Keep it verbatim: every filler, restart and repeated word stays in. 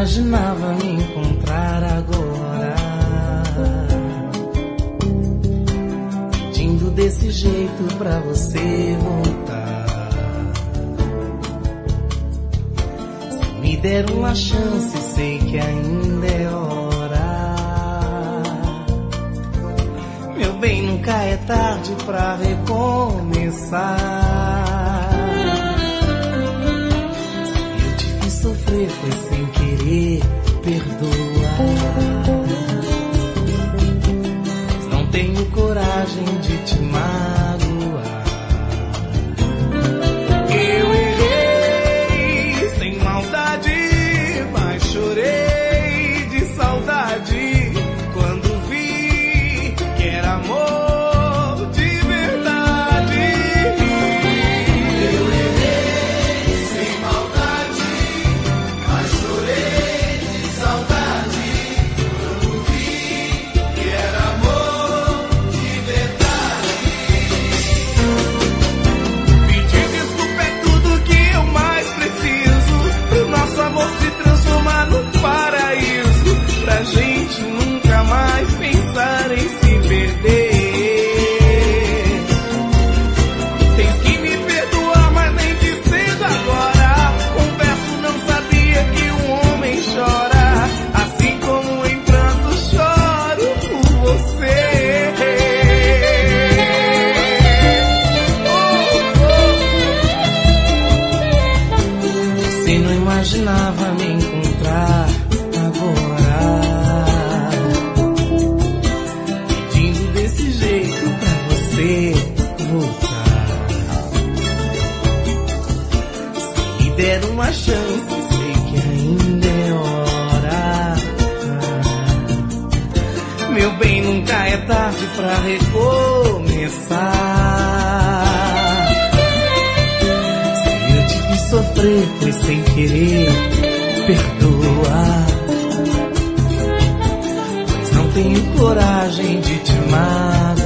imaginava me encontrar agora, pedindo desse jeito pra você voltar. Se me der uma chance, sei que ainda é hora. Meu bem, nunca é tarde pra recomeçar. Sofrer foi sem querer, perdoa. Não tenho coragem de te magoar. Eu errei sem maldade, mas chorei de saudade quando vi que era amor. Imaginava me encontrar agora, pedindo desse jeito pra você voltar. Se me der uma chance, sei que ainda é hora. Meu bem, nunca é tarde pra recomeçar. Sofrer foi sem querer, perdoa. Pois não tenho coragem de te magoar.